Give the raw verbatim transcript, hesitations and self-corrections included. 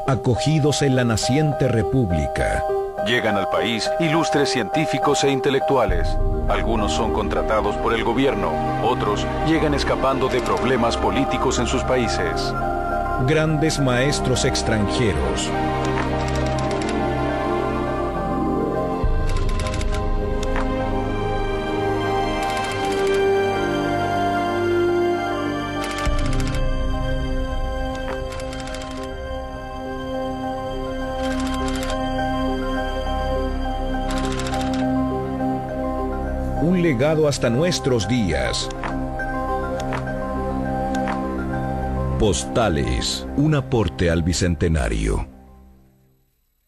acogidos en la naciente república. Llegan al país ilustres científicos e intelectuales. Algunos son contratados por el gobierno, otros llegan escapando de problemas políticos en sus países. Grandes maestros extranjeros. Un legado hasta nuestros días. Postales, un aporte al Bicentenario.